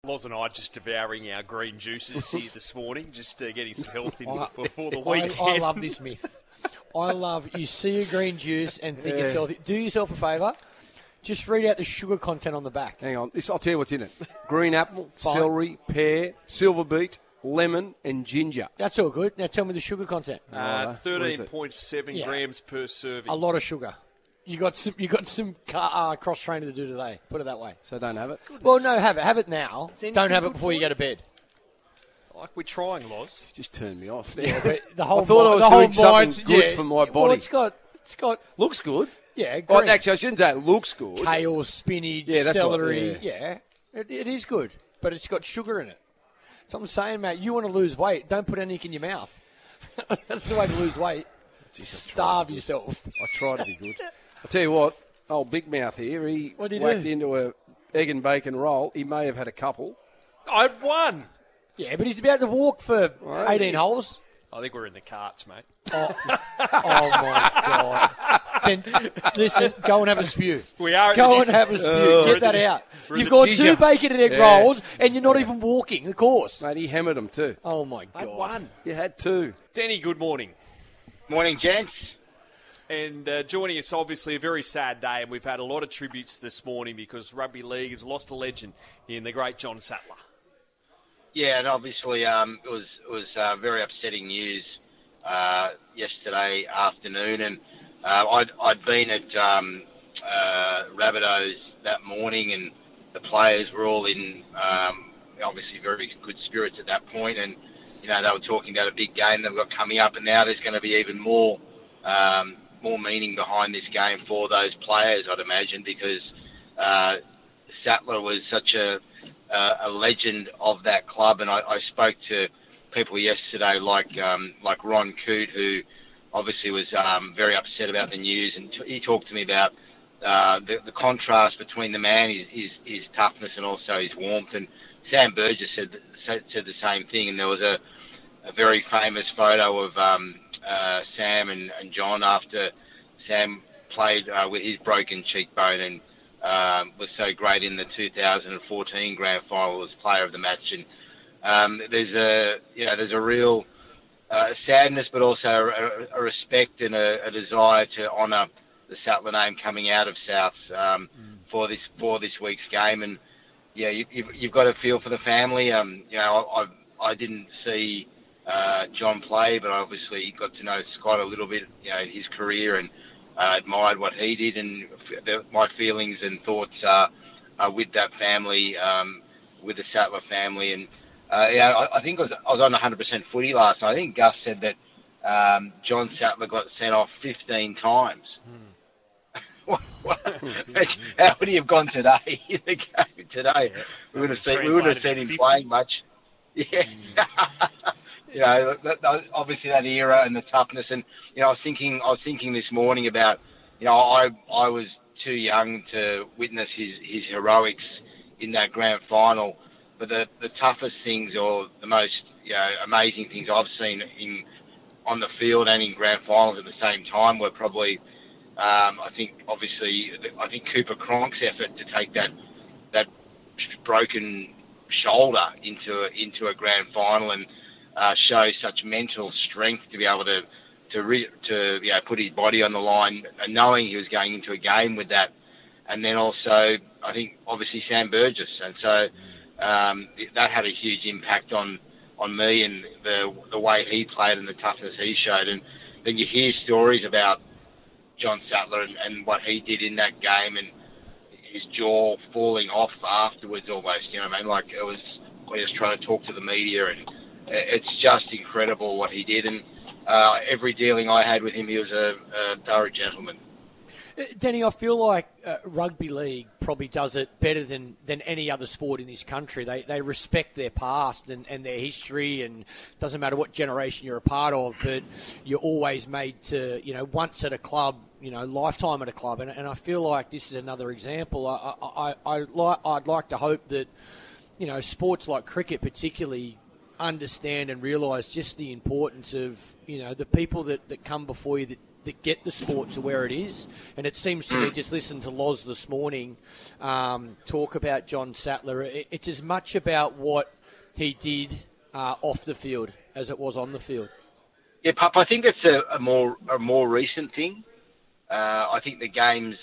Loz and I just devouring our green juices here this morning, just getting some health in before the weekend. I love this myth. I love, you see a green juice and think it's healthy. Do yourself a favour. Just read out the sugar content on the back. Hang on. I'll tell you what's in it. Green apple, celery, pear, silver beet, lemon and ginger. That's all good. Now tell me the sugar content. 13.7 grams per serving. A lot of sugar. You got some cross training to do today. Put it that way. So don't have it? Well, no, have it. Have it now. Don't have it before you go to bed. Like we're trying, Loz. Just turned me off. Yeah, but the whole I thought I was doing something good for my body. Well, it's got looks good. Yeah, green. Well, actually, I shouldn't say it looks good. Kale, spinach, celery. It is good, but it's got sugar in it. So I'm saying, mate, you want to lose weight, don't put anything in your mouth. That's the way to lose weight. Starve yourself. I try to be good. I'll tell you what, old Big Mouth here, he What did he whacked do? into a egg and bacon roll. He may have had a couple. I had 1. Yeah, but he's about to walk for 18 holes. I think we're in the carts, mate. Oh my God. Then, listen, go and have a spew. We are. Go and have a spew. Get that out. You've got 2 bacon and egg rolls, and you're not even walking the course. Mate, he hammered them too. Oh, my I had God. 1. You had 2. Denny, good morning. Morning, gents. And joining us, obviously, a very sad day, and we've had a lot of tributes this morning because rugby league has lost a legend in the great John Sattler. Yeah, and obviously it was very upsetting news yesterday afternoon, and I'd been at Rabbitohs that morning, and the players were all in obviously very good spirits at that point, and you know they were talking about a big game they've got coming up, and now there's going to be even more meaning behind this game for those players, I'd imagine, because Sattler was such a legend of that club, and I spoke to people yesterday like Ron Coote, who obviously was very upset about the news, and he talked to me about the contrast between the man, his toughness, and also his warmth. And Sam Burgess said the same thing, and there was a very famous photo of Sam and John after Sam played with his broken cheekbone and was so great in the 2014 grand final as player of the match. And there's a real sadness, but also a respect and a desire to honour the Sattler name coming out of Souths for this week's game. And yeah, you've got to feel for the family. I didn't see John play, but I obviously got to know Scott a little bit, his career, and admired what he did, and my feelings and thoughts are with that family, with the Sattler family. And I think I was on 100% footy last night. I think Gus said that John Sattler got sent off 15 times. How would he have gone today in the game today? We would have seen him playing much. Yeah. Obviously that era and the toughness, and I was thinking this morning about, I was too young to witness his heroics in that grand final, but the toughest things or the most amazing things I've seen on the field and in grand finals at the same time were probably I think Cooper Cronk's effort to take that broken shoulder into a grand final and show such mental strength to be able to put his body on the line, and knowing he was going into a game with that. And then also, I think obviously Sam Burgess, and so that had a huge impact on me and the way he played and the toughness he showed. And then you hear stories about John Sattler and what he did in that game, and his jaw falling off afterwards almost. You know what I mean? Like it was just trying to talk to the media, and it's just incredible what he did. And every dealing I had with him, he was a thorough gentleman. Danny, I feel like rugby league probably does it better than any other sport in this country. They respect their past and their history, and doesn't matter what generation you're a part of, but you're always made to, once at a club, lifetime at a club. And I feel like this is another example. I'd like to hope that, sports like cricket particularly understand and realise just the importance of, the people that come before you that get the sport to where it is. And it seems to me, just listen to Loz this morning talk about John Sattler, it's as much about what he did off the field as it was on the field. Yeah, Pup, I think it's a more recent thing. I think the game's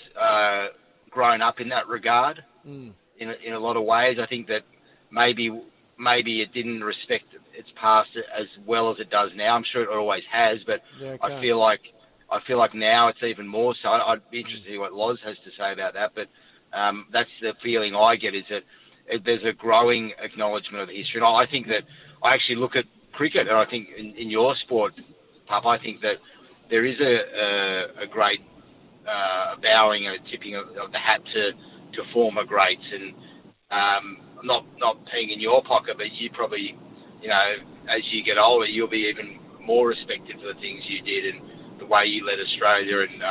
grown up in that regard in a lot of ways. I think that maybe it didn't respect its past as well as it does now. I'm sure it always has, but Yeah, okay. I feel like now it's even more so. I'd be interested to hear what Loz has to say about that, but that's the feeling I get, is that there's a growing acknowledgement of the history. And I think that I actually look at cricket, and I think in your sport, Pup, I think that there is a great bowing and a tipping of the hat to former greats. And not being in your pocket, but you probably, as you get older, you'll be even more respected for the things you did and the way you led Australia. And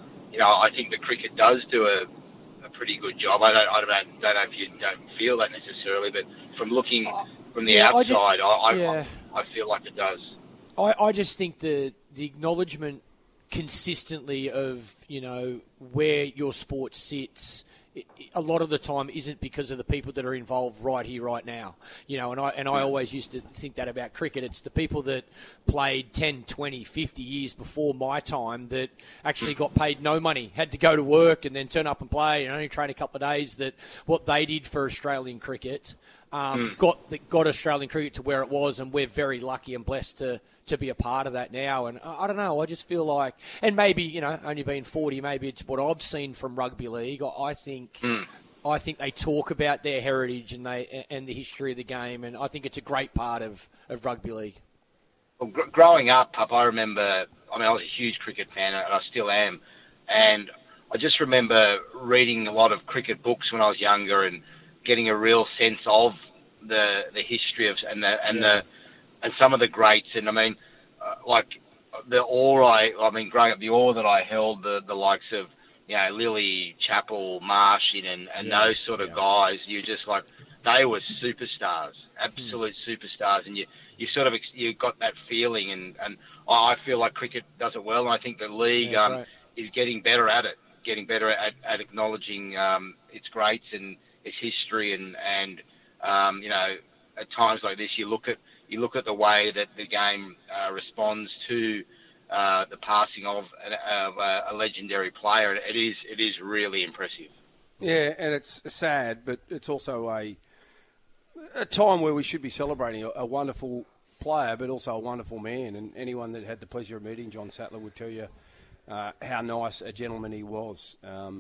I think that cricket does do a pretty good job. I don't know if you don't feel that necessarily, but from looking from the outside, I feel like it does. I just think the acknowledgement consistently of, where your sport sits a lot of the time isn't because of the people that are involved right here, right now. And I always used to think that about cricket. It's the people that played 10, 20, 50 years before my time that actually got paid no money, had to go to work and then turn up and play and only train a couple of days, that what they did for Australian cricket got Australian cricket to where it was, and we're very lucky and blessed to be a part of that now. And I don't know, I just feel like, and maybe, only being 40, maybe it's what I've seen from rugby league. I think they talk about their heritage and the history of the game, and I think it's a great part of rugby league. Well, growing up, Pup, I remember, I was a huge cricket fan, and I still am, and I just remember reading a lot of cricket books when I was younger and getting a real sense of the history of and some of the greats. And the awe growing up, the awe that I held, the likes of Lily, Chappell, Marsh, and those sort of guys, you just like, they were superstars, absolute superstars, and you got that feeling, and I feel like cricket does it well, and I think the league is getting better at it, at acknowledging its greats and its history, and at times like this, you look at the way that the game responds to the passing of a legendary player. It is really impressive. Yeah, and it's sad, but it's also a time where we should be celebrating a wonderful player, but also a wonderful man. And anyone that had the pleasure of meeting John Sattler would tell you how nice a gentleman he was.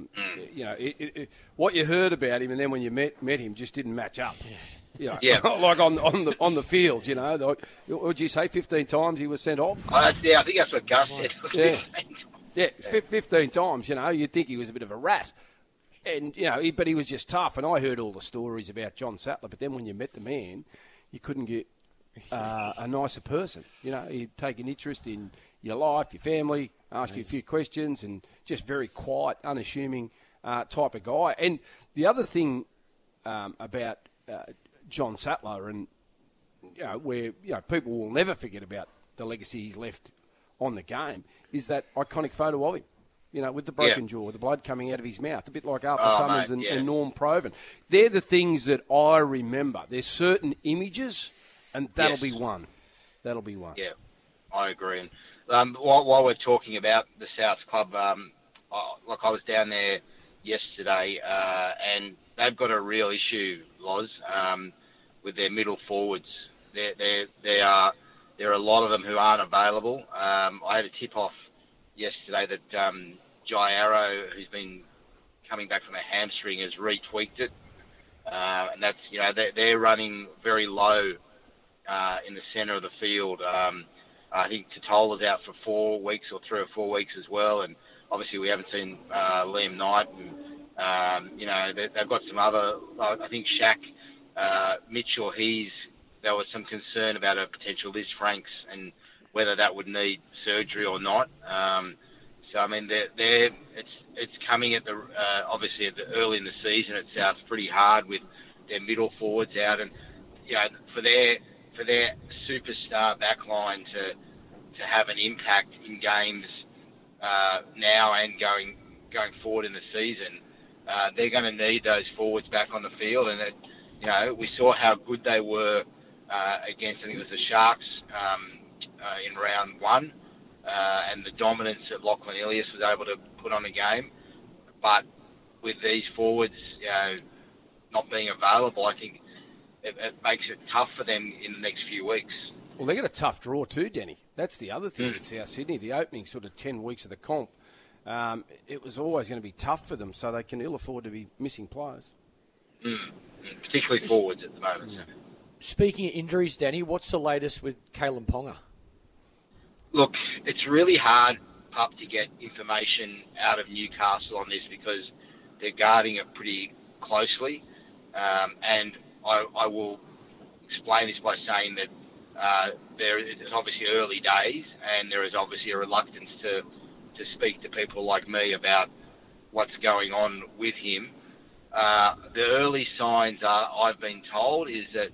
What you heard about him, and then when you met him, just didn't match up. Like on the field, Like, would you say 15 times he was sent off? I think that's what Gus said. Yeah, 15 times. You'd think he was a bit of a rat. And, but he was just tough. And I heard all the stories about John Sattler, but then when you met the man, you couldn't get a nicer person. He'd take an interest in your life, your family, ask you a few questions, and just very quiet, unassuming type of guy. And the other thing about John Sattler, and where people will never forget about the legacy he's left on the game, is that iconic photo of him. With the broken jaw, with the blood coming out of his mouth, a bit like Arthur Summers and Norm Provan. They're the things that I remember. There's certain images, and that'll be one. That'll be one. Yeah, I agree. And while we're talking about the South Club, I was down there yesterday, and they've got a real issue, Loz, with their middle forwards. There are a lot of them who aren't available. I had a tip-off yesterday that Jai Arrow, who's been coming back from a hamstring, has retweaked it, and that's they're running very low in the centre of the field. I think Totola's out for 4 weeks or 3 or 4 weeks as well, and obviously we haven't seen Liam Knight, and they've got some other. I think Shaq Mitchell. There was some concern about a potential Liz Franks and whether that would need surgery or not. It's coming at the obviously early in the season. It sounds pretty hard with their middle forwards out, and for their superstar backline to have an impact in games now and going forward in the season, they're going to need those forwards back on the field. And we saw how good they were against, I think it was the Sharks in round one, and the dominance that Lachlan Ilias was able to put on a game. But with these forwards, not being available, I think it makes it tough for them in the next few weeks. Well, they got a tough draw too, Denny. That's the other thing with South Sydney. The opening sort of 10 weeks of the comp, it was always going to be tough for them, so they can ill afford to be missing players. Particularly forwards at the moment. Yeah. Speaking of injuries, Danny, what's the latest with Kalen Ponga? Look, it's really hard, Pup, to get information out of Newcastle on this because they're guarding it pretty closely. And I will explain this by saying that it's obviously early days, and there is obviously a reluctance to speak to people like me about what's going on with him. The early signs I've been told is that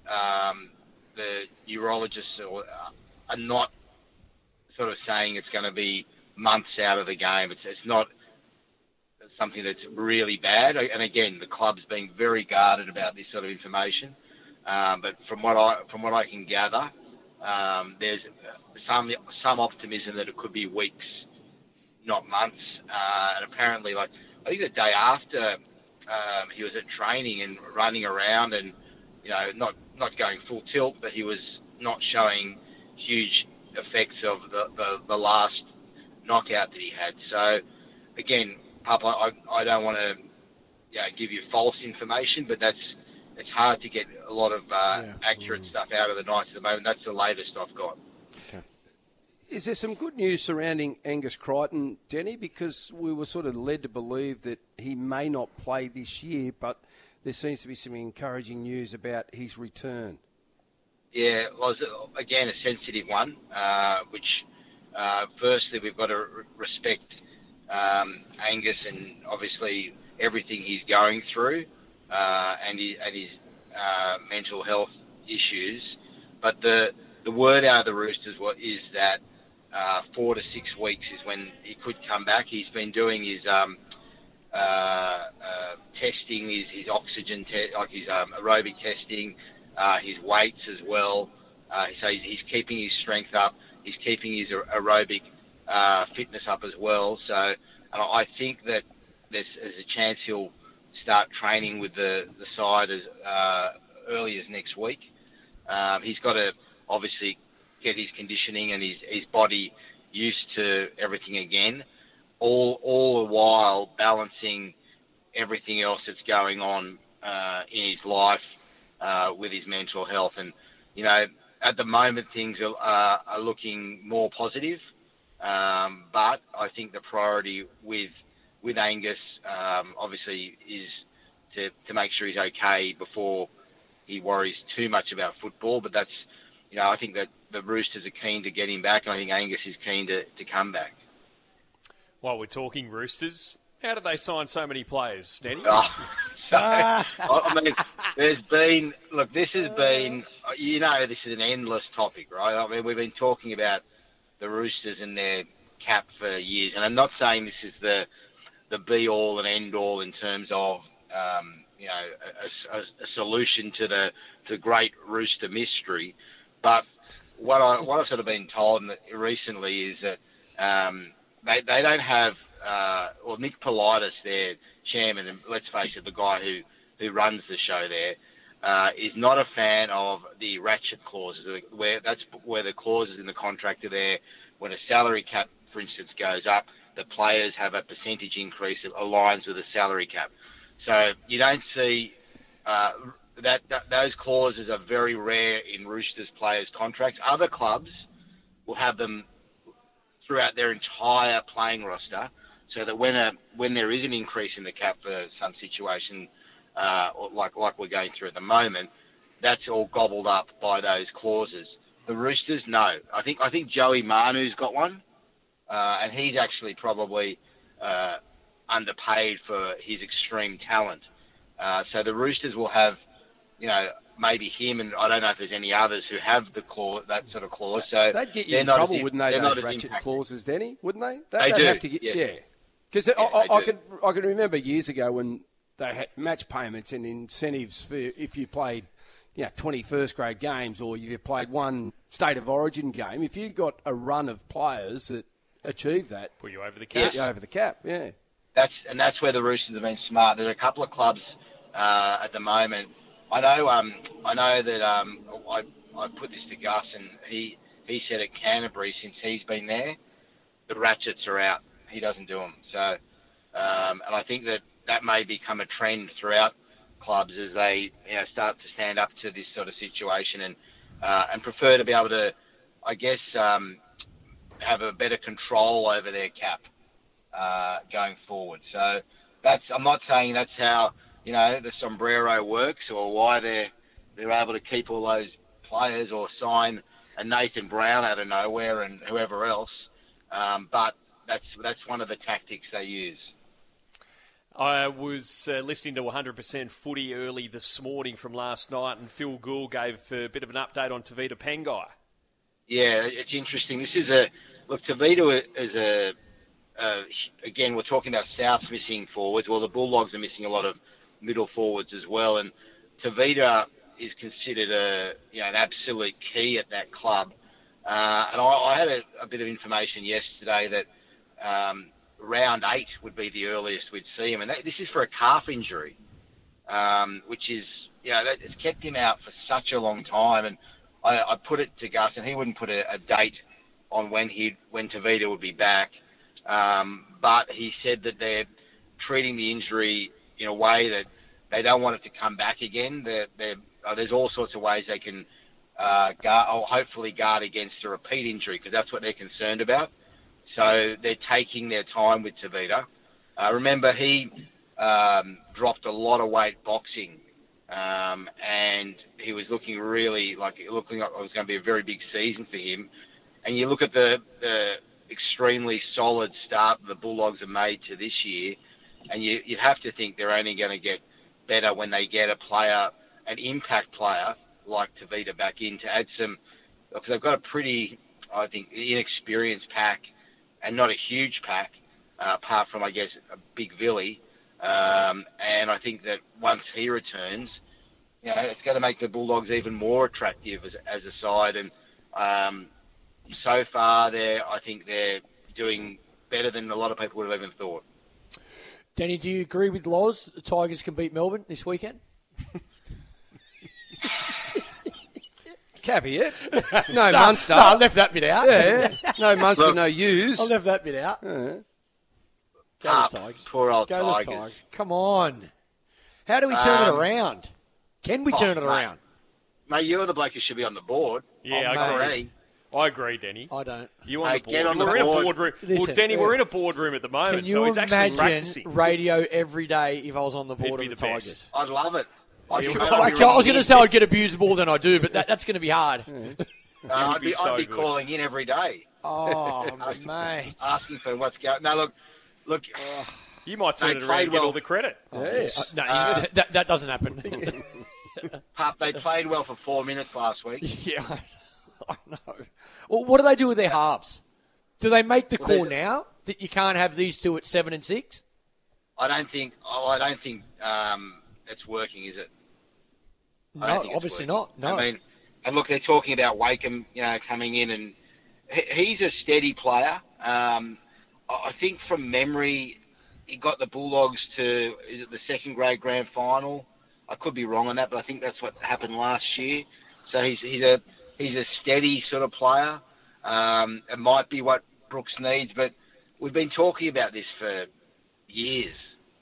the neurologists are not sort of saying it's going to be months out of the game. It's not something that's really bad. And again, the club's being very guarded about this sort of information. But from what I can gather, there's some optimism that it could be weeks, not months. And apparently, I think the day after he was at training and running around and not going full tilt, but he was not showing huge effects of the last knockout that he had. So again, Papa, I don't want to give you false information, but it's hard to get a lot of accurate stuff out of the Knights at the moment. That's the latest I've got. Okay. Is there some good news surrounding Angus Crichton, Denny? Because we were sort of led to believe that he may not play this year, but there seems to be some encouraging news about his return. Yeah, well, again, a sensitive one, which firstly we've got to respect Angus and obviously everything he's going through and his mental health issues. But the word out of the Roosters is that 4 to 6 weeks is when he could come back. He's been doing his testing, his oxygen test, like his aerobic testing, his weights as well. So he's keeping his strength up. He's keeping his aerobic fitness up as well. So and I think that there's a chance he'll start training with the side as early as next week. He's got to obviously get his conditioning and his body used to everything again, all the while balancing everything else that's going on in his life with his mental health. And, at the moment things are looking more positive, but I think the priority with Angus obviously is to make sure he's okay before he worries too much about football. But that's, I think that the Roosters are keen to get him back, and I think Angus is keen to come back. While we're talking Roosters, how did they sign so many players, Danny? I mean, this has been, this is an endless topic, right? I mean, we've been talking about the Roosters and their cap for years, and I'm not saying this is the be-all and end-all in terms of, a solution to the great Rooster mystery, but what I've sort of been told recently is that they don't have, Nick Politis, their chairman, and let's face it, the guy who runs the show there, is not a fan of the ratchet clauses, where the clauses in the contract are there. When a salary cap, for instance, goes up, the players have a percentage increase that aligns with the salary cap. So you don't see that those clauses are very rare in Roosters players' contracts. Other clubs will have them throughout their entire playing roster, so that when there is an increase in the cap for some situation, like we're going through at the moment, that's all gobbled up by those clauses. The Roosters, no. I think Joey Manu's got one, and he's actually probably underpaid for his extreme talent. So the Roosters will have, maybe him, and I don't know if there's any others who have that sort of clause. So they'd get you in trouble, wouldn't they? Those ratchet clauses, Denny, wouldn't they? They do. Have to get, yes. Yeah, because I can remember years ago when they had match payments and incentives for if you played, 20 first-grade games or you played one state of origin game. If you got a run of players that achieved that, put you over the cap. You over the cap, yeah. That's where the Roosters have been smart. There's a couple of clubs at the moment. I know that I put this to Gus, and he said at Canterbury since he's been there, the ratchets are out. He doesn't do them. So, and I think that may become a trend throughout clubs as they start to stand up to this sort of situation and prefer to be able to, I guess, have a better control over their cap going forward. So I'm not saying that's how the sombrero works or why they're able to keep all those players or sign a Nathan Brown out of nowhere and whoever else. But that's one of the tactics they use. I was listening to 100% Footy early this morning from last night, and Phil Gould gave a bit of an update on Tevita Pangai. Yeah, it's interesting. This is Tevita is again, we're talking about South's missing forwards. Well, the Bulldogs are missing a lot of middle forwards as well, and Tevita is considered an absolute key at that club. And I had a bit of information yesterday that round 8 would be the earliest we'd see him, and this is for a calf injury, which is it's kept him out for such a long time. And I put it to Gus, and he wouldn't put a date on when Tevita would be back, but he said that they're treating the injury in a way that they don't want it to come back again. There's all sorts of ways they can hopefully guard against a repeat injury, because that's what they're concerned about. So they're taking their time with Tevita. Remember, he dropped a lot of weight boxing, and he was looking like it was going to be a very big season for him. And you look at the extremely solid start the Bulldogs have made to this year, and you have to think they're only going to get better when they get an impact player like Tevita back in to add some, because they've got a pretty, I think, inexperienced pack, and not a huge pack, apart from, I guess, a big Villy. And I think that once he returns, it's going to make the Bulldogs even more attractive as a side. And so far, I think they're doing better than a lot of people would have even thought. Danny, do you agree with Loz that the Tigers can beat Melbourne this weekend? Caveat. No Munster. No, I left that bit out. Yeah. No Munster, no use. I left that bit out. Yeah. Go the Tigers. Poor old Go Tigers. the Tigers. Come on. How do we turn it around? Can we turn it around? Mate, you're the bloke who should be on the board. Yeah, I agree. I agree, Denny. I don't. You on the board? Get on the We're in a board. boardroom. Listen, well, Denny, we're in a boardroom at the moment, Can you so he's actually imagine practicing. radio every day if I was on the board It'd of be the the best. Tigers? I'd love it. Actually, I was going to say I'd get abused more than I do, but that's going to be hard. I'd be so good. calling in every day. Oh, mate. Asking for what's going. No, look. You might turn They it around and played get all well. the credit. Yes. No, that doesn't happen. Pup, they played well for 4 minutes last week. Yeah, I know. Well, what do they do with their halves? Do they make the call now that you can't have these two at 7 and 6? I don't think it's working, is it? I don't No, think it's obviously working. not. No. I mean, and look, they're talking about Wakeham, coming in, and he's a steady player. I think from memory, he got the Bulldogs to the second grade grand final. I could be wrong on that, but I think that's what happened last year. So he's a steady sort of player. It might be what Brooks needs, but we've been talking about this for years.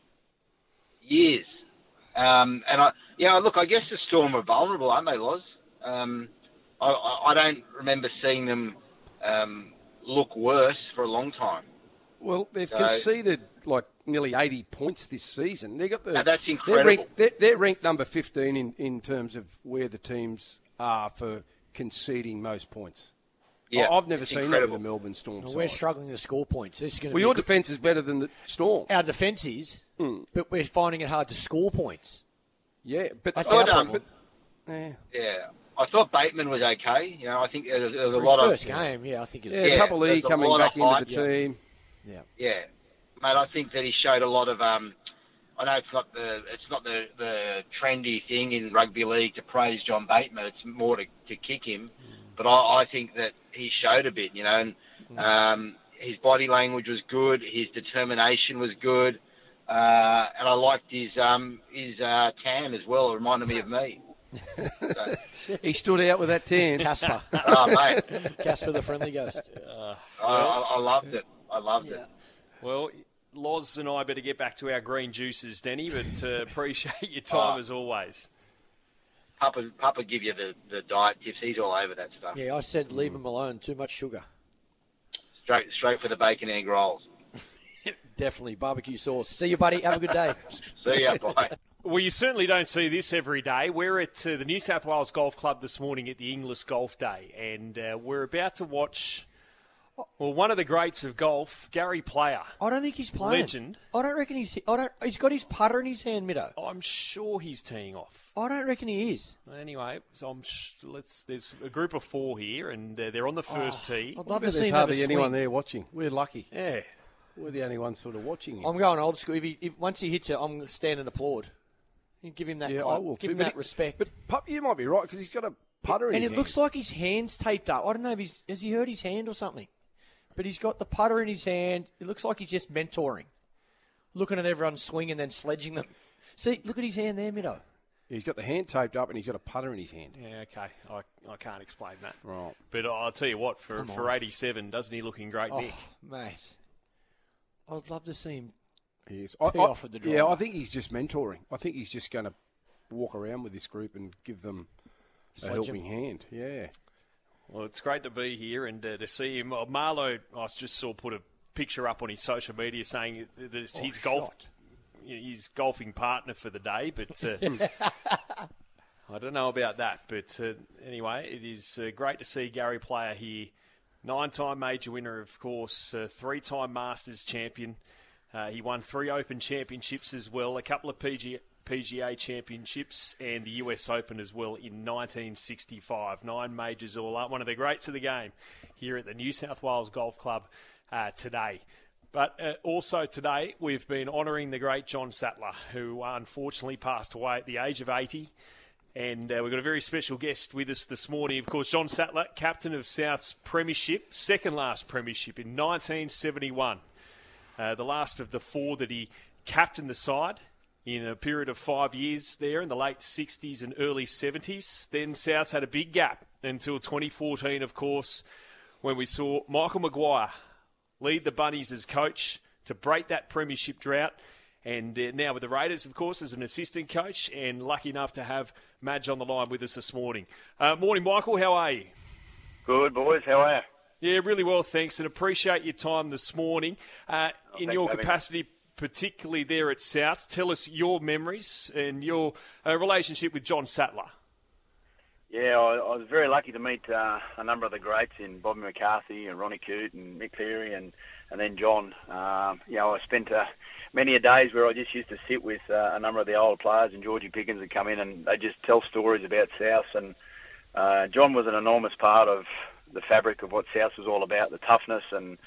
And look, I guess the Storm are vulnerable, aren't they, Loz? I don't remember seeing them look worse for a long time. Well, they've conceded like nearly 80 points this season. They got that's incredible. They're ranked number 15 in terms of where the teams are for conceding most points. Yeah, I've never seen incredible. that with the Melbourne Storm Well, side. we're struggling to score points. This is going to Well, be your defence is better than the Storm. our defence is, but we're finding it hard to score points. Yeah, but That's our problem. Yeah. I thought Bateman was okay. You know, I think there was a For lot his of... first game, I think it was. Yeah, Papali'i there's a coming lot back of hype. into the team. Yeah, mate. I think that he showed a lot of. I know it's not the trendy thing in rugby league to praise John Bateman. It's more to kick him. But I think that he showed a bit. You know, and his body language was good. His determination was good, and I liked his tan as well. It reminded me of me. So. He stood out with that tan. Casper. Oh, mate. Casper the Friendly Ghost. I loved it. I loved it. Well, Loz and I better get back to our green juices, Denny, but appreciate your time as always. Papa give you the diet tips. He's all over that stuff. Yeah, I said leave him alone. Too much sugar. Straight for the bacon egg rolls. Definitely. Barbecue sauce. See you, buddy. Have a good day. See ya. Bye. Well, you certainly don't see this every day. We're at the New South Wales Golf Club this morning at the Inglis Golf Day, and we're about to watch, one of the greats of golf, Gary Player. I don't think he's playing. Legend. I don't reckon he's got his putter in his hand, Middo. I'm sure he's teeing off. I don't reckon he is. Anyway, so there's a group of four here, and they're on the first tee. I'd love to see There's him have a hardly anyone swing. there watching. We're lucky. Yeah. We're the only ones sort of watching him. I'm going old school. If once he hits it, I'm going to stand and applaud. You give him that Yeah, clap. I will Give too. him that respect. But Pup, you might be right because he's got a putter in And his it looks like his hand's taped up. I don't know if has he hurt his hand or something. But he's got the putter in his hand. It looks like he's just mentoring. Looking at everyone swing and then sledging them. See, look at his hand there, Middo. He's got the hand taped up and he's got a putter in his hand. Yeah, okay. I can't explain that. Right. But I'll tell you what, for 87, doesn't he look in great nick? Mate. I'd love to see him Yes. tee off with the driver. Yeah, I think he's just mentoring. I think he's just going to walk around with this group and give them a helping hand. Yeah. Well, it's great to be here and to see him. Marlo, I just saw put a picture up on his social media saying that it's his golfing partner for the day, but I don't know about that. But anyway, it is great to see Gary Player here. 9-time major winner, of course, 3-time Masters champion. He won 3 Open championships as well, a couple of PGA championships and the US Open as well in 1965. 9 majors all up. One of the greats of the game here at the New South Wales Golf Club today. But also today, we've been honouring the great John Sattler, who unfortunately passed away at the age of 80. And we've got a very special guest with us this morning. Of course, John Sattler, captain of South's premiership, second last premiership in 1971. The last of the 4 that he captained the side in a period of 5 years there in the late 60s and early 70s. Then Souths had a big gap until 2014, of course, when we saw Michael Maguire lead the Bunnies as coach to break that premiership drought. And now with the Raiders, of course, as an assistant coach, and lucky enough to have Madge on the line with us this morning. Morning, Michael. How are you? Good, boys. How are you? Yeah, really well, thanks, and appreciate your time this morning. In your capacity, particularly there at South, tell us your memories and your relationship with John Sattler. Yeah, I was very lucky to meet a number of the greats in Bobby McCarthy and Ronnie Coote and Mick Cleary and then John. I spent many a days where I just used to sit with a number of the older players, and Georgie Pickens would come in and they just tell stories about South. And John was an enormous part of the fabric of what South was all about, the toughness and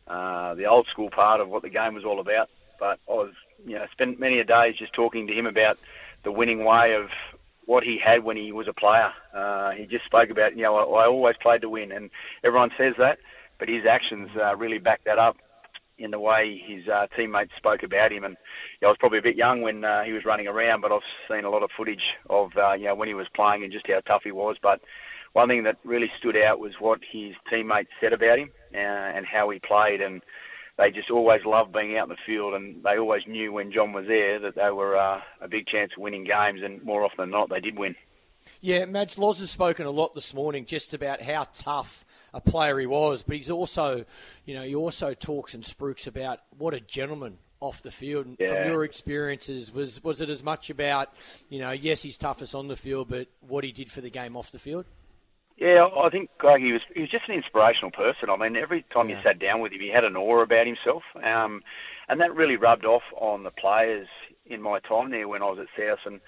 the old school part of what the game was all about. But I was, spent many a days just talking to him about the winning way of what he had when he was a player. He just spoke about, I always played to win, and everyone says that, but his actions really back that up in the way his teammates spoke about him. And I was probably a bit young when he was running around, but I've seen a lot of footage of when he was playing and just how tough he was. But one thing that really stood out was what his teammates said about him and how he played, and they just always loved being out in the field, and they always knew when John was there that they were a big chance of winning games, and more often than not, they did win. Yeah, Madge, Loz has spoken a lot this morning just about how tough a player he was, but he's also, he also talks and spruiks about what a gentleman off the field. And from your experiences, was it as much about, yes, he's toughest on the field, but what he did for the game off the field? Yeah, I think he was just an inspirational person. I mean, every time you sat down with him, he had an aura about himself, and that really rubbed off on the players in my time there when I was at South. And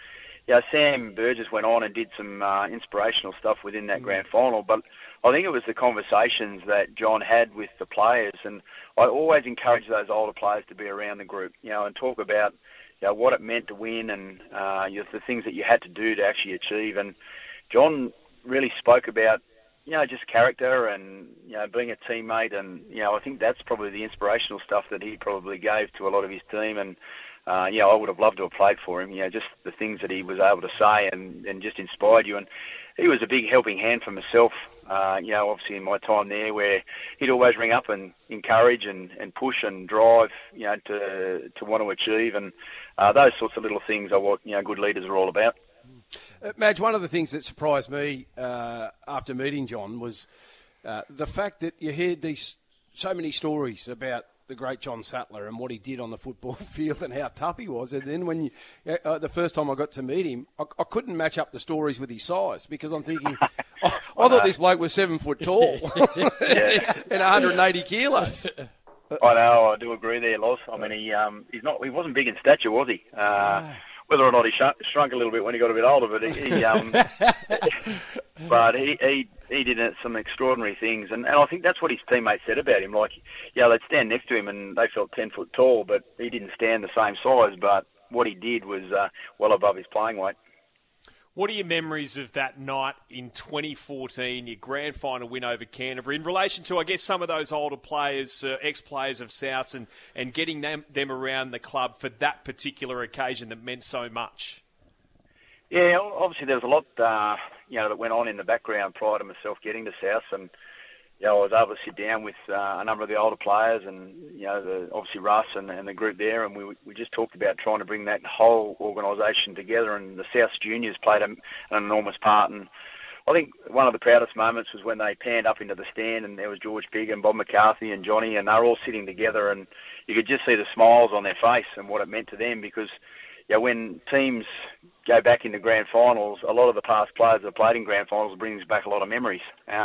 Sam Burgess went on and did some inspirational stuff within that grand final, but I think it was the conversations that John had with the players, and I always encourage those older players to be around the group, and talk about what it meant to win and the things that you had to do to actually achieve. And John really spoke about just character and being a teammate, and I think that's probably the inspirational stuff that he probably gave to a lot of his team. And I would have loved to have played for him. Just the things that he was able to say and just inspired you. And he was a big helping hand for myself. Obviously in my time there, where he'd always ring up and encourage and push and drive, to want to achieve. And those sorts of little things are what good leaders are all about. Madge, one of the things that surprised me after meeting John was the fact that you heard so many stories about the great John Sattler and what he did on the football field and how tough he was. And then when the first time I got to meet him, I couldn't match up the stories with his size, because I'm thinking, I thought this bloke was 7 foot tall and 180 kilos. I know, I do agree there, Loz. I mean, he wasn't big in stature, was he? Whether or not he shrunk a little bit when he got a bit older, but he did some extraordinary things, and I think that's what his teammates said about him. Like, they'd stand next to him and they felt 10 foot tall, but he didn't stand the same size. But what he did was well above his playing weight. What are your memories of that night in 2014, your grand final win over Canterbury, in relation to, I guess, some of those older players, ex-players of Souths, and getting them around the club for that particular occasion that meant so much? Yeah, obviously there was a lot, that went on in the background prior to myself getting to Souths, and I was able to sit down with a number of the older players, and obviously Russ and the group there, and we just talked about trying to bring that whole organisation together. And the South Juniors played an enormous part. And I think one of the proudest moments was when they panned up into the stand, and there was George Bigg and Bob McCarthy and Johnny, and they were all sitting together, and you could just see the smiles on their face and what it meant to them, because when teams go back into grand finals, a lot of the past players that have played in grand finals brings back a lot of memories.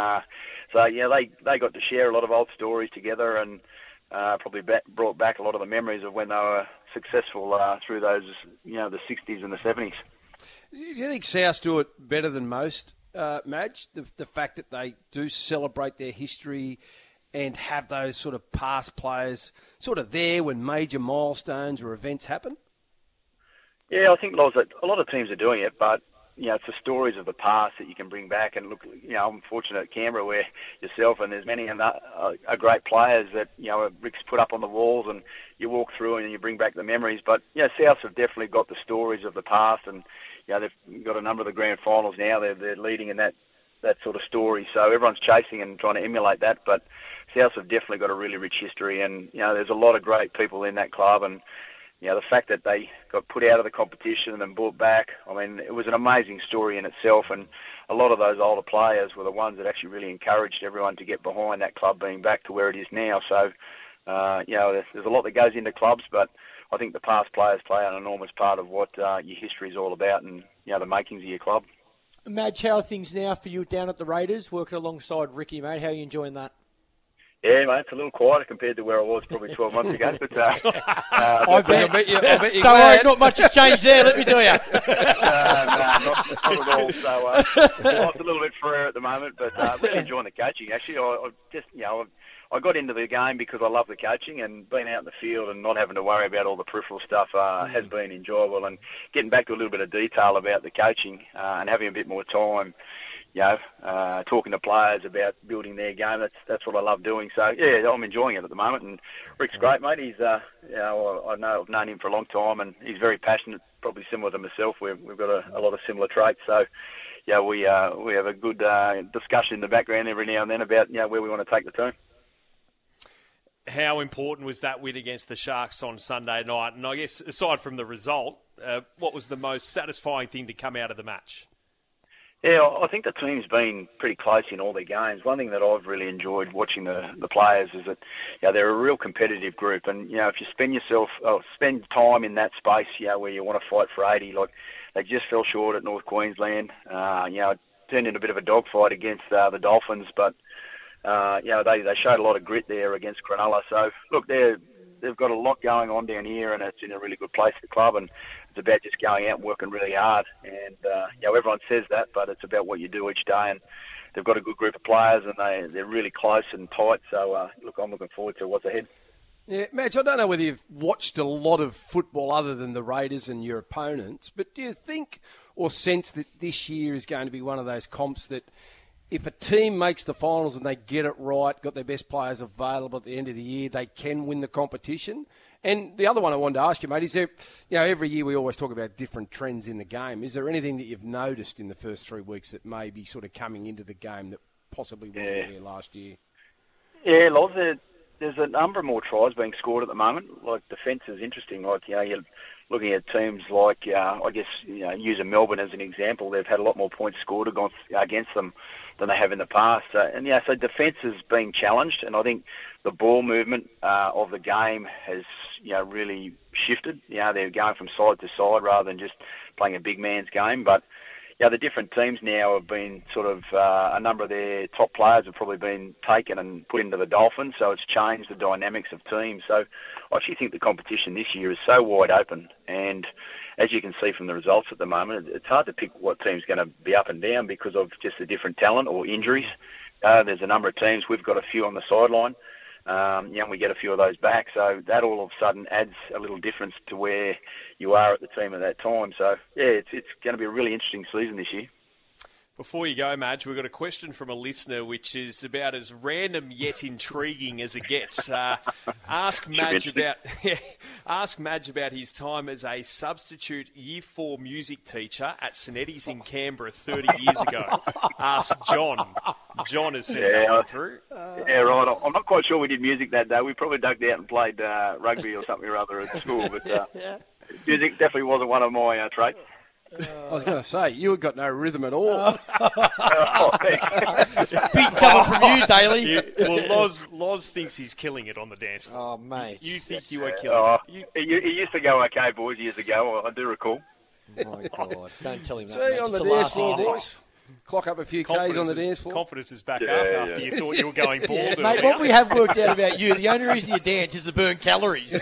So they got to share a lot of old stories together, and probably brought back a lot of the memories of when they were successful through those, the 60s and the 70s. Do you think South do it better than most, Madge? The fact that they do celebrate their history and have those sort of past players sort of there when major milestones or events happen? Yeah, I think, Loz, that a lot of teams are doing it, but it's the stories of the past that you can bring back. And look, I'm fortunate at Canberra where yourself and there's many great players that, Rick's put up on the walls, and you walk through and you bring back the memories. But, Souths have definitely got the stories of the past, and, they've got a number of the grand finals now. They're leading in that sort of story. So everyone's chasing and trying to emulate that. But Souths have definitely got a really rich history, and, there's a lot of great people in that club. And, the fact that they got put out of the competition and then brought back, I mean, it was an amazing story in itself. And a lot of those older players were the ones that actually really encouraged everyone to get behind that club being back to where it is now. So, there's a lot that goes into clubs, but I think the past players play an enormous part of what your history is all about, and, the makings of your club. Madge, how are things now for you down at the Raiders, working alongside Ricky, mate? How are you enjoying that? Yeah, mate, it's a little quieter compared to where I was probably 12 months ago. But I bet you don't worry, not much has changed there, let me tell you. Not at all. So life's a little bit freer at the moment, but really enjoying the coaching. Actually, I got into the game because I love the coaching, and being out in the field and not having to worry about all the peripheral stuff has been enjoyable. And getting back to a little bit of detail about the coaching and having a bit more time, talking to players about building their game. That's what I love doing. So yeah, I'm enjoying it at the moment. And Rick's great, mate. He's I know I've known him for a long time, and he's very passionate. Probably similar to myself. We've got a lot of similar traits. So yeah, we have a good discussion in the background every now and then about where we want to take the team. How important was that win against the Sharks on Sunday night? And I guess aside from the result, what was the most satisfying thing to come out of the match? Yeah, I think the team's been pretty close in all their games. One thing that I've really enjoyed watching the players is that they're a real competitive group, and if you spend time in that space, where you want to fight for 80, like they just fell short at North Queensland. It turned into a bit of a dogfight against the Dolphins, but they showed a lot of grit there against Cronulla. So look, they're they've got a lot going on down here, and it's in a really good place at the club, and it's about just going out and working really hard. And everyone says that, but it's about what you do each day. And they've got a good group of players, and they're really close and tight. So I'm looking forward to what's ahead. Yeah, Madge, I don't know whether you've watched a lot of football other than the Raiders and your opponents, but do you think or sense that this year is going to be one of those comps that if a team makes the finals and they get it right, got their best players available at the end of the year, they can win the competition? And the other one I wanted to ask you, mate, is there, every year we always talk about different trends in the game. Is there anything that you've noticed in the first 3 weeks that may be sort of coming into the game that possibly wasn't there last year? Yeah, Loz, there's a number more tries being scored at the moment. Like, defence is interesting. Like, you're looking at teams like, using Melbourne as an example, they've had a lot more points scored against them than they have in the past. So defence is being challenged, and I think the ball movement of the game has, really shifted. They're going from side to side rather than just playing a big man's game. But the different teams now have been sort of, a number of their top players have probably been taken and put into the Dolphins, so it's changed the dynamics of teams. So I actually think the competition this year is so wide open, and as you can see from the results at the moment, it's hard to pick what team's going to be up and down because of just the different talent or injuries. There's a number of teams, we've got a few on the sideline, and we get a few of those back, so that all of a sudden adds a little difference to where you are at the team at that time. So, it's going to be a really interesting season this year. Before you go, Madge, we've got a question from a listener which is about as random yet intriguing as it gets. Ask Madge about his time as a substitute Year 4 music teacher at St Eddie's in Canberra 30 years ago. Ask John. John has sent it on through. Yeah, right. I'm not quite sure we did music that day. We probably ducked out and played rugby or something or other at school, but music definitely wasn't one of my traits. I was going to say, you had got no rhythm at all. Big cover from you, Daly. Loz thinks he's killing it on the dance floor. Oh, mate. You think you were killing it. It used to go okay, boys, years ago. I do recall. Oh, my God. Don't tell him that, See, mate. on the Just dance the floor, last clock up a few Ks on the dance floor. Confidence is back up after you thought you were going bald. Mate, what we have worked out about you, the only reason you dance is to burn calories.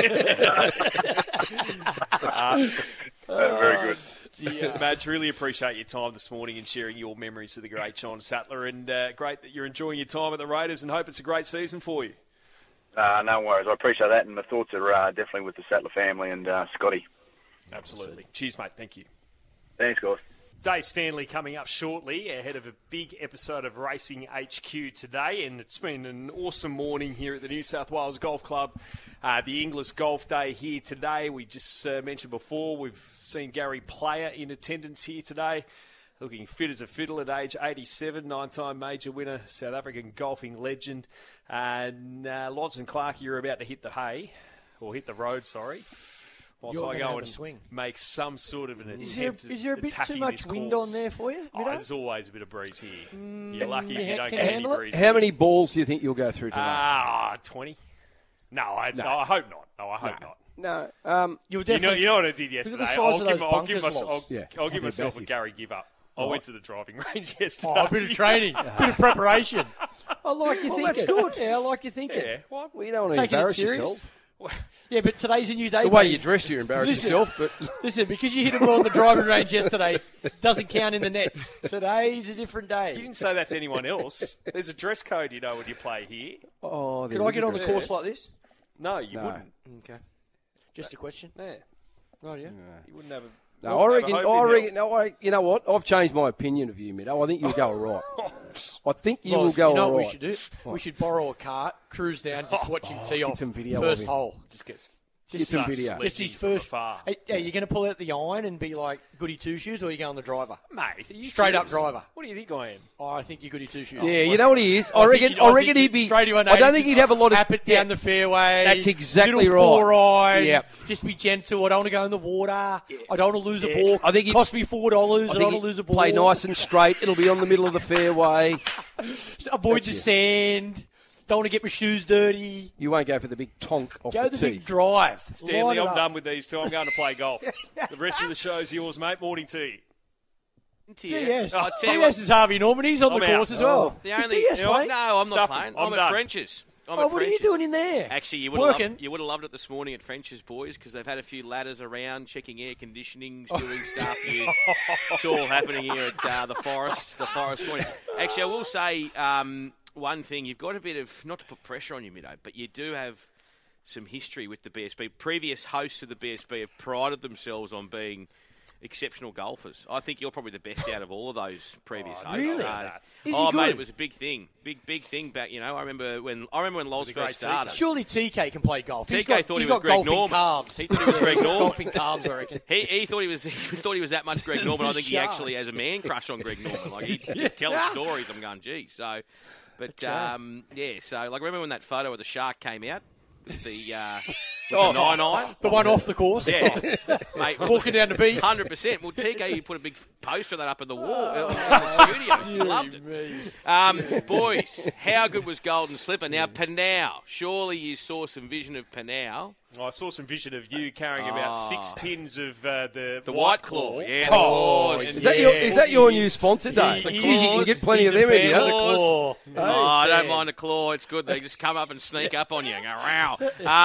Very good. Madge, really appreciate your time this morning and sharing your memories of the great John Sattler, and great that you're enjoying your time at the Raiders, and hope it's a great season for you. No worries. I appreciate that, and my thoughts are definitely with the Sattler family and Scotty. Absolutely. Cheers, mate. Thank you. Thanks, guys. Dave Stanley coming up shortly ahead of a big episode of Racing HQ today, and it's been an awesome morning here at the New South Wales Golf Club. The Inglis Golf Day here today. We just mentioned before, we've seen Gary Player in attendance here today, looking fit as a fiddle at age 87, 9-time major winner, South African golfing legend. And Loz and Clark, you're about to hit the road, whilst I go and swing. Make some sort of an attempt. Is there a bit too much wind on there for you? There's always a bit of breeze here. You're lucky if you don't can get you any handle it? breeze. How many balls do you think you'll go through today? 20. No, I hope not. No, I hope not. No. You'll You definitely. know what I did yesterday? Look at the size of those bunkers, I'll give myself a Gary give up. I went to the driving range yesterday. A bit of training, a bit of preparation. I like your thinking. That's good. Yeah, I like your thinking. Yeah, what? Well, you don't want to Taking it embarrass serious? yourself. Yeah, but today's a new day. The way mate. you dressed, you embarrass Listen. yourself. But Listen, because you hit a ball on the driving range yesterday, doesn't count in the nets. Today's a different day. You didn't say that to anyone else. There's a dress code, when you play here. Could I get on the course like this? No, you wouldn't. Okay. Just a question. Yeah. Oh, yeah. You wouldn't have a... no, I reckon. No, you know what? I've changed my opinion of you, Middo. I think you'll go all right. I think you will go all right. You know what we should do? We should borrow a cart, cruise down, just watch him tee off some video first of him. hole. Get some video. Just his first. Hey, are you going to pull out the iron and be like goody two shoes, or are you going the driver? Mate, are you Straight up serious? driver. What do you think I am? Oh, I think you're goody two shoes. Yeah, you know what he is. I reckon he'd be. Straight to I don't think he'd have a lot of. tap it down the fairway. That's exactly little right. Four iron. Yeah. Just be gentle. I don't want to go in the water. I don't want to lose a ball. I think cost me $4. I don't want to lose a ball. Play nice and straight. It'll be on the middle of the fairway. Avoid the sand. Don't want to get my shoes dirty. You won't go for the big tonk off Go the the tee. big drive. Stanley, I'm done with these two. I'm going to play golf. The rest of the show's yours, mate. Morning to you. Yes. I'll tell you Yes, is Harvey Norman. He's on the course as well. The only, Yes, mate. no, I'm Stuff not playing. I'm I'm done. at French's. What are you French's. doing in there? Actually, you would have loved it this morning at French's, boys, because they've had a few ladders around checking air conditionings, doing stuff. It's all happening here at the Forest morning. Actually, I will say one thing. You've got a bit of, not to put pressure on you, Middo, but you do have some history with the BSB. Previous hosts of the BSB have prided themselves on being exceptional golfers. I think you're probably the best out of all of those previous hosts. Really? So, Is he good? mate, it was a big thing. Big thing back, I remember when Loz first started. Surely TK can play golf. TK thought he was Greg Norman. Calves. He thought he was Greg Norman. Golfing calves, I reckon. He thought he was that much Greg Norman. I think he actually has a man crush on Greg Norman. Like he tells stories. I'm going, gee. So, but So like remember when that photo of the shark came out? The 9-iron. The one off the course. Yeah, mate. Walking down the beach. 100%. Well, TK, you put a big poster of that up in the wall in the studio. Loved it. Boys, how good was Golden Slipper? Now, Panau. Surely you saw some vision of Panau. I saw some vision of you carrying about 6 tins of the White Claw. Yeah. Is that your new sponsor, Dave? Because you can get plenty of them in here. I don't mind a claw. It's good. They just come up and sneak up on you and go, wow.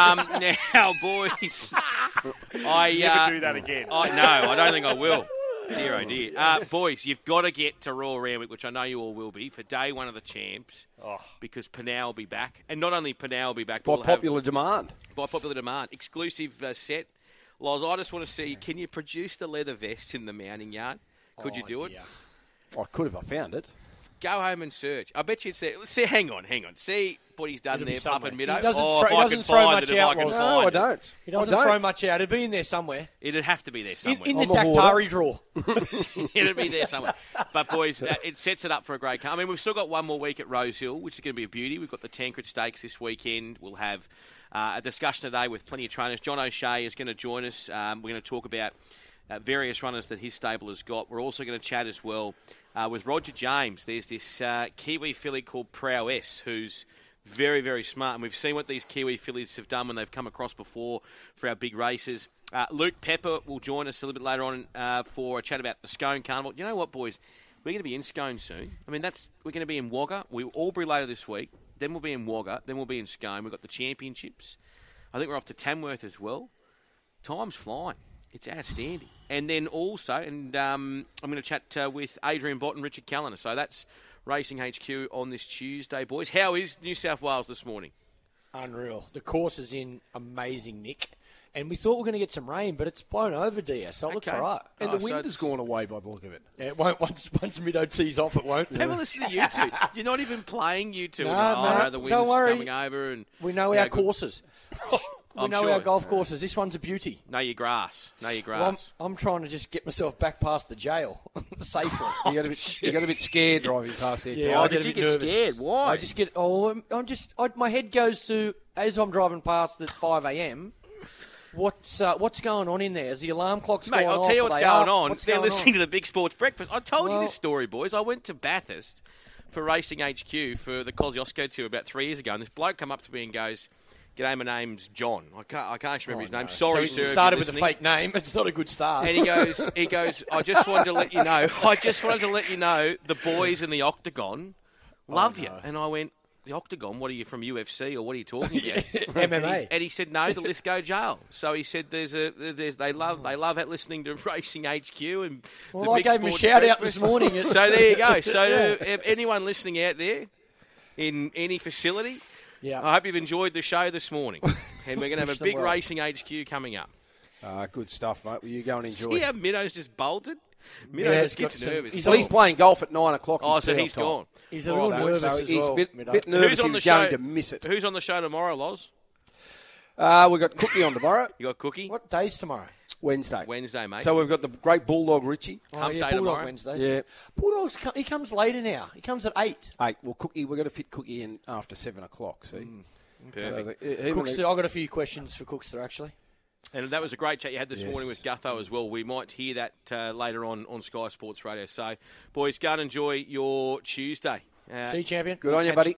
Now, boys. Never do that again. No, I don't think I will. Dear, oh dear. Boys, you've got to get to Royal Randwick, which I know you all will be, for day one of the champs, because Panau will be back. And not only Panau will be back, but By popular demand. By popular demand. Exclusive set. Loz, I just want to see, can you produce the leather vest in the mounting yard? Could you do it? I could if I found it. Go home and search. I bet you it's there. See, hang on. See what he's done there, Pup and Middo. He doesn't throw much out. No, I don't. He doesn't throw much out. It'd be in there somewhere. It'd have to be there somewhere. In the Daktari drawer. It'd be there somewhere. But, boys, it sets it up for a great car. I mean, we've still got one more week at Rose Hill, which is going to be a beauty. We've got the Tancred Stakes this weekend. We'll have a discussion today with plenty of trainers. John O'Shea is going to join us. We're going to talk about various runners that his stable has got. We're also going to chat as well with Roger James. There's this Kiwi filly called Prowess, who's very, very smart. And we've seen what these Kiwi fillies have done when they've come across before for our big races. Luke Pepper will join us a little bit later on for a chat about the Scone Carnival. You know what, boys? We're going to be in Scone soon. I mean, we're going to be in Wagga. We'll Albury later this week. Then we'll be in Wagga. Then we'll be in Scone. We've got the championships. I think we're off to Tamworth as well. Time's flying. It's outstanding. And then also, and I'm going to chat with Adrian Bott and Richard Callender. So that's Racing HQ on this Tuesday, boys. How is New South Wales this morning? Unreal. The course is in amazing nick. And we thought we were going to get some rain, but it's blown over, dear, so it looks all right. And the wind has gone away by the look of it. Yeah, it won't. Once Middo tees off, it won't. Have a listen to you two. You're not even playing you two. No, the wind's don't worry. coming over. And we know our courses. We know our golf courses. This one's a beauty. Know your grass. Well, I'm trying to just get myself back past the jail safely. You got a bit scared driving past there. Yeah, did you get scared? Why? I just get. My head goes to as I'm driving past at 5 a.m. What's going on in there? Is the alarm clock's going off? Mate, I'll tell you what's going on. They're listening to the Big Sports Breakfast. I told you this story, boys. I went to Bathurst for Racing HQ for the Kosciuszko Tour about 3 years ago, and this bloke come up to me and goes, "G'day, my name's John." I can't remember his name. Sorry, so sir. Started with a fake name. It's not a good start. And he goes. I just wanted to let you know. The boys in the Octagon love you. And I went, the Octagon? What are you, from UFC or what are you talking about? MMA. And he said, no, the Lithgow Jail. So he said, they love listening to Racing HQ and. Well, I gave him a shout out this morning. So there you go. So anyone listening out there in any facility. Yeah. I hope you've enjoyed the show this morning. And we're going to have a big Racing HQ coming up. Good stuff, mate. Will you go and enjoy See how Middo's just bolted? Middo just gets nervous. He's playing golf at 9 o'clock. So he's gone. He's a little nervous as he's well. a bit nervous he was going to miss it. Who's on the show tomorrow, Loz? We've got Cookie on tomorrow. You got Cookie? What day's tomorrow? Wednesday, mate. So we've got the great Bulldog Richie. Hump day Bulldog tomorrow. Wednesdays. Yeah. Bulldogs, he comes later now. He comes at 8. 8. Well, Cookie, we're going to fit Cookie in after 7 o'clock, see? Perfect. Cookster, I've got a few questions for Cookster, actually. And that was a great chat you had this morning with Gutho as well. We might hear that later on Sky Sports Radio. So, boys, go and enjoy your Tuesday. See you, champion. Good on you, buddy.